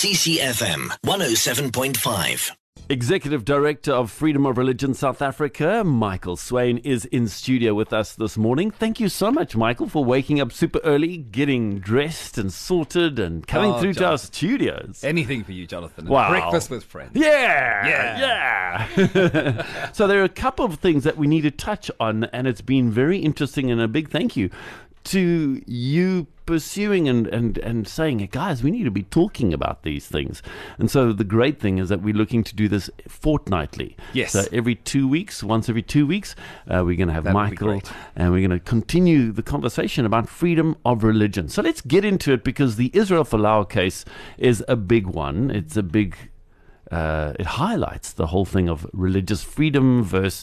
CCFM 107.5. Executive Director of Freedom of Religion South Africa, Michael Swain, is in studio with us this morning. Thank you so much, Michael, for waking up super early, getting dressed and sorted and coming through to our studios. Anything for you, Jonathan. Wow. Breakfast with friends. Yeah. So there are a couple of things that we need to touch on, and it's been very interesting, and a big thank you to you pursuing and saying, guys, we need to be talking about these things. And so the great thing is that we're looking to do this fortnightly. Yes. So once every 2 weeks, we're going to have Michael, and we're going to continue the conversation about freedom of religion. So let's get into it, because the Israel Folau case is a big one. It's a big, it highlights the whole thing of religious freedom versus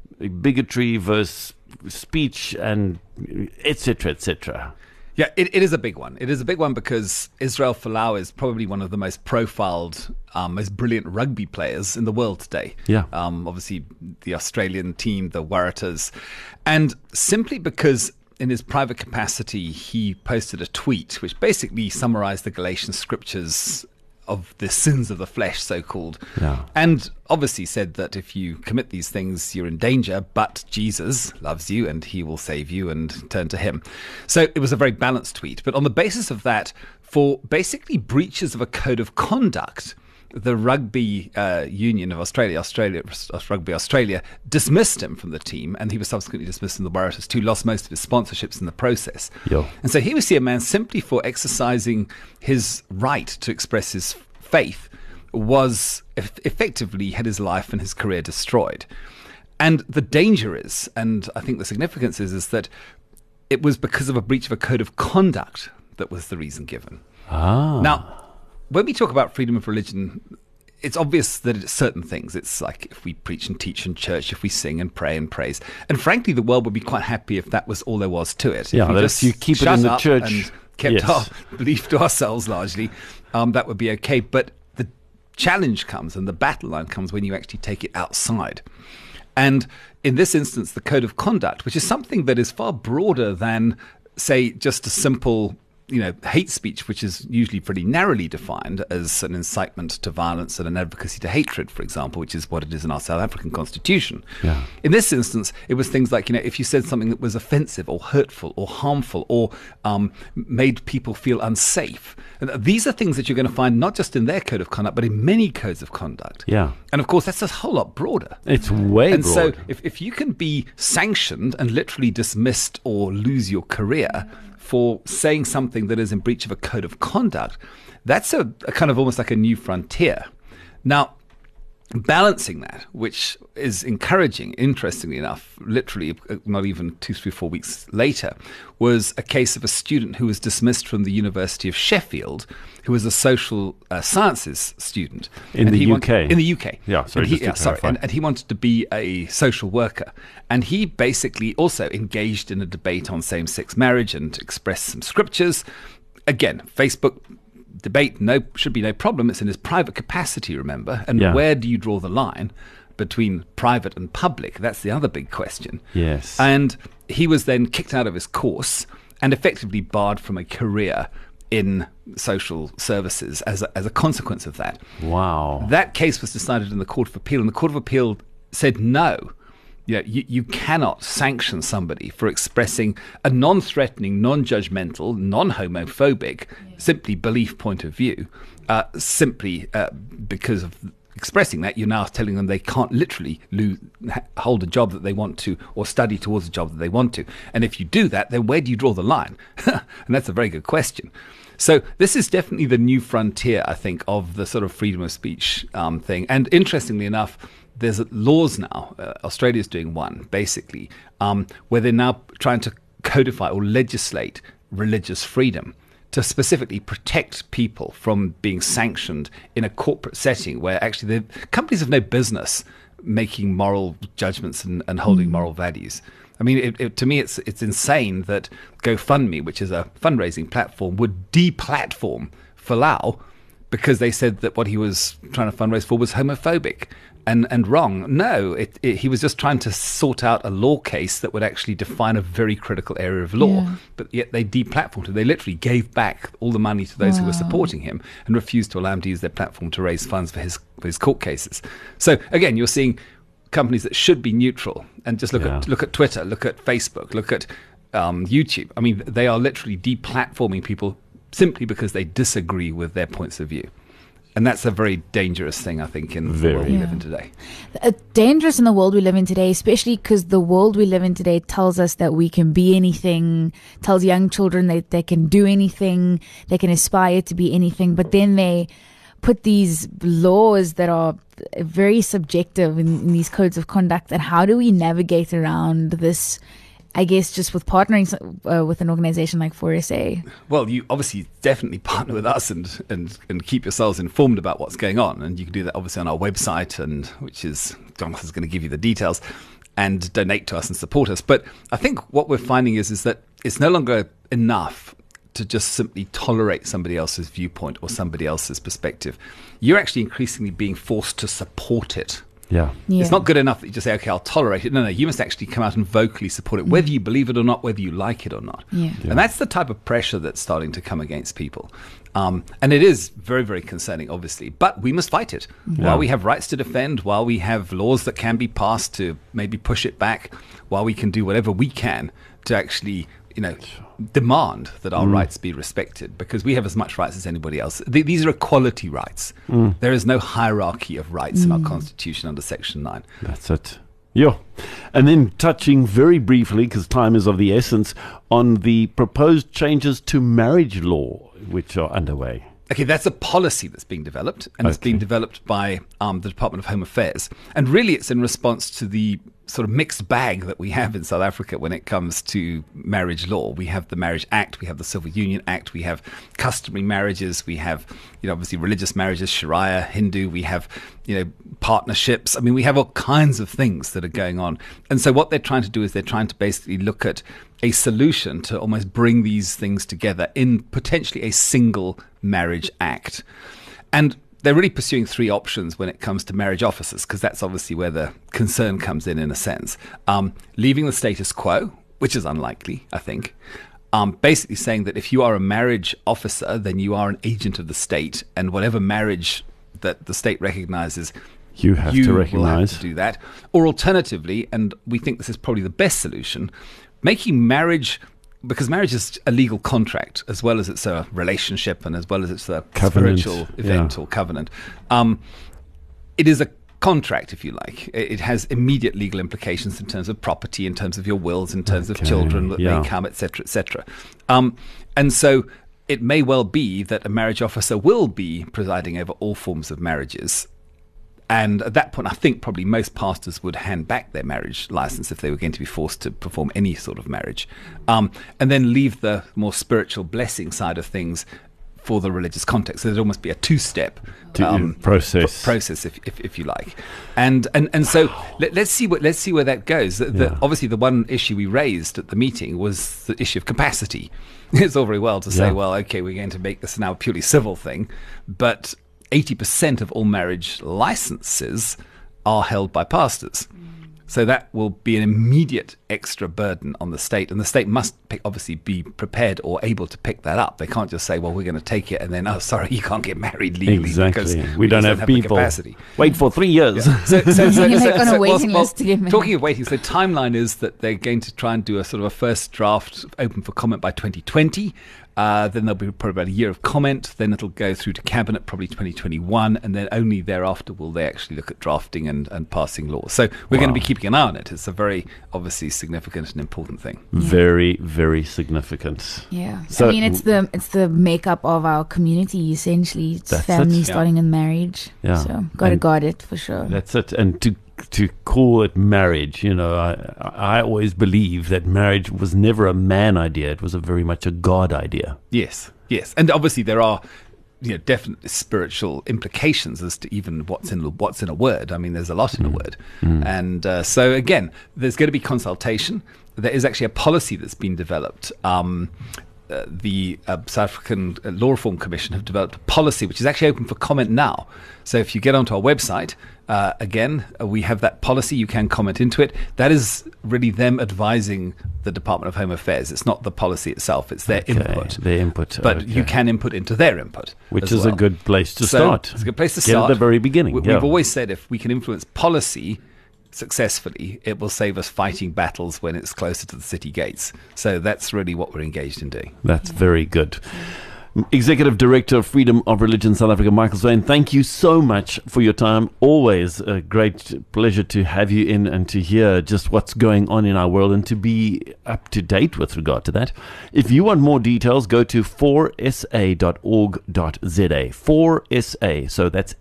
bigotry versus speech, and etc., etc. Yeah, it is a big one. It is a big one because Israel Folau is probably one of the most profiled, most brilliant rugby players in the world today. Yeah. Obviously, the Australian team, the Waratahs. And simply because in his private capacity, he posted a tweet which basically summarized the Galatian scriptures of the sins of the flesh, so-called. Yeah. And obviously said that if you commit these things, you're in danger, but Jesus loves you and he will save you, and turn to him. So it was a very balanced tweet. But on the basis of that, for basically breaches of a code of conduct, the Rugby Union of Australia, Rugby Australia, dismissed him from the team, and he was subsequently dismissed from the Waratahs too, lost most of his sponsorships in the process. Yo. And so here we see a man simply for exercising his right to express his faith was effectively had his life and his career destroyed. And the danger is, and I think the significance is that it was because of a breach of a code of conduct that was the reason given. Now, when we talk about freedom of religion, it's obvious that it's certain things. It's like if we preach and teach in church, if we sing and pray and praise. And frankly, the world would be quite happy if that was all there was to it. Yeah, if you keep it in the church and kept our belief to ourselves largely, that would be okay. But the challenge comes and the battle line comes when you actually take it outside. And in this instance, the code of conduct, which is something that is far broader than, say, just a simple hate speech, which is usually pretty narrowly defined as an incitement to violence and an advocacy to hatred, for example, which is what it is in our South African constitution. Yeah. In this instance, it was things like, if you said something that was offensive or hurtful or harmful or made people feel unsafe. And these are things that you're going to find not just in their code of conduct, but in many codes of conduct. Yeah. And of course, that's a whole lot broader. It's way and broad. so if you can be sanctioned and literally dismissed or lose your career for saying something that is in breach of a code of conduct, that's a kind of almost like a new frontier. Now, balancing that, which is encouraging, interestingly enough, literally not even 2, 3, 4 weeks later, was a case of a student who was dismissed from the University of Sheffield, who was a social sciences student. In the UK? In the UK. Yeah, sorry, and he wanted to be a social worker. And he basically also engaged in a debate on same-sex marriage and expressed some scriptures. Again, Facebook debate should be no problem. It's in his private capacity, remember? And where do you draw the line between private and public? That's the other big question. Yes. And he was then kicked out of his course and effectively barred from a career in social services as a consequence of that. Wow. That case was decided in the Court of Appeal, and the Court of Appeal said no. You cannot sanction somebody for expressing a non-threatening, non-judgmental, non-homophobic, simply belief point of view, simply because of expressing that. You're now telling them they can't literally hold a job that they want to or study towards a job that they want to. And if you do that, then where do you draw the line? And that's a very good question. So this is definitely the new frontier, I think, of the sort of freedom of speech thing. And interestingly enough, there's laws now. Australia's doing one, basically, where they're now trying to codify or legislate religious freedom to specifically protect people from being sanctioned in a corporate setting where actually the companies have no business making moral judgments and holding moral values. I mean, to me, it's insane that GoFundMe, which is a fundraising platform, would deplatform Folau because they said that what he was trying to fundraise for was homophobic and wrong. No, he was just trying to sort out a law case that would actually define a very critical area of law. Yeah. But yet they deplatformed him. They literally gave back all the money to those who were supporting him and refused to allow him to use their platform to raise funds for his court cases. So again, you're seeing companies that should be neutral, and just look at Twitter, look at Facebook, look at YouTube. I mean, they are literally deplatforming people simply because they disagree with their points of view. And that's a very dangerous thing, I think, in the world we live in today. Dangerous in the world we live in today, especially because the world we live in today tells us that we can be anything, tells young children that they can do anything, they can aspire to be anything, but then they put these laws that are very subjective in these codes of conduct. And how do we navigate around this, I guess, just with partnering with an organization like 4SA? Well, you obviously definitely partner with us and keep yourselves informed about what's going on. And you can do that obviously on our website, and which is, Jonathan's going to give you the details, and donate to us and support us. But I think what we're finding is that it's no longer enough to just simply tolerate somebody else's viewpoint or somebody else's perspective. You're actually increasingly being forced to support it. Yeah. It's not good enough that you just say, okay, I'll tolerate it. No, you must actually come out and vocally support it, whether you believe it or not, whether you like it or not. Yeah. And that's the type of pressure that's starting to come against people. And it is very, very concerning, obviously. But we must fight it. While we have rights to defend, while we have laws that can be passed to maybe push it back, while we can do whatever we can to actually, demand that our rights be respected, because we have as much rights as anybody else. These are equality rights. There is no hierarchy of rights in our Constitution under Section 9. That's it. Yeah. And then touching very briefly, because time is of the essence, on the proposed changes to marriage law, which are underway. Okay, that's a policy that's being developed, and it's being developed by the Department of Home Affairs. And really it's in response to the sort of mixed bag that we have in South Africa when it comes to marriage law. We have the Marriage Act, we have the Civil Union Act, we have customary marriages, we have, obviously religious marriages, Sharia, Hindu, we have, partnerships. I mean, we have all kinds of things that are going on. And so what they're trying to do is they're trying to basically look at a solution to almost bring these things together in potentially a single marriage act. And they're really pursuing three options when it comes to marriage officers, because that's obviously where the concern comes in a sense. Leaving the status quo, which is unlikely, I think. Basically saying that if you are a marriage officer, then you are an agent of the state, and whatever marriage that the state recognizes, you have to recognize. Will have to do that. Or alternatively, and we think this is probably the best solution, making marriage, because marriage is a legal contract as well as it's a relationship and as well as it's a covenant, spiritual event or covenant. It is a contract, if you like. It has immediate legal implications in terms of property, in terms of your wills, in terms of children that may come, etc., etc. And so it may well be that a marriage officer will be presiding over all forms of marriages. And at that point, I think probably most pastors would hand back their marriage license if they were going to be forced to perform any sort of marriage, and then leave the more spiritual blessing side of things for the religious context. So there'd almost be a two-step process, if you like. And so let's see where that goes. Obviously, the one issue we raised at the meeting was the issue of capacity. It's all very well to say, well, okay, we're going to make this now a purely civil thing, but 80% of all marriage licenses are held by pastors. So that will be an immediate extra burden on the state, and the state must obviously be prepared or able to pick that up. They can't just say, well, we're going to take it, and then, oh, sorry, you can't get married legally because we don't have people. Wait for 3 years. You're on a waiting list to get married. Talking of waiting, so timeline is that they're going to try and do a sort of a first draft open for comment by 2020. Then there'll be probably about a year of comment. Then it'll go through to cabinet, probably 2021, and then only thereafter will they actually look at drafting and passing laws. So we're going to be keeping an eye on it. It's a very obviously significant and important thing. Very, very significant. Yeah, so, I mean, it's the makeup of our community essentially. It's family starting in marriage. Yeah, so got to guard it for sure. That's it, and to call it marriage, I always believe that marriage was never a man idea. It was very much a God idea. Yes. And obviously there are definitely spiritual implications as to even what's in a word. I mean, there's a lot in a word. And so again, there's going to be consultation. There is actually a policy that's been developed the South African Law Reform Commission have developed a policy which is actually open for comment now. So if you get onto our website, we have that policy. You can comment into it. That is really them advising the Department of Home Affairs. It's not the policy itself. It's their input. Their input. But you can input into their input. Which is a good place to start. It's a good place to Get start. at the very beginning. We've always said if we can influence policy successfully, it will save us fighting battles when it's closer to the city gates. So that's really what we're engaged in doing. That's very good. Executive Director of Freedom of Religion South Africa, Michael Swain, thank you so much for your time. Always a great pleasure to have you in and to hear just what's going on in our world and to be up to date with regard to that. If you want more details, go to 4sa.org.za. 4sa, so that's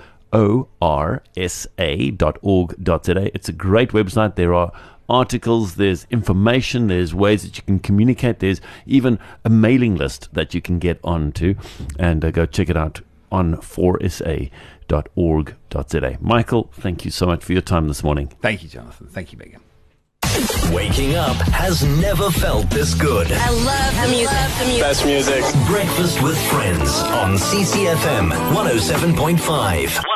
forsa.org.za. It's a great website. There are articles, there's information, there's ways that you can communicate, there's even a mailing list that you can get onto, and go check it out on 4sa.org.za. Michael, thank you so much for your time this morning. Thank you, Jonathan. Thank you, Megan. Waking up has never felt this good. I love the music. Best music. Breakfast with Friends on CCFM 107.5.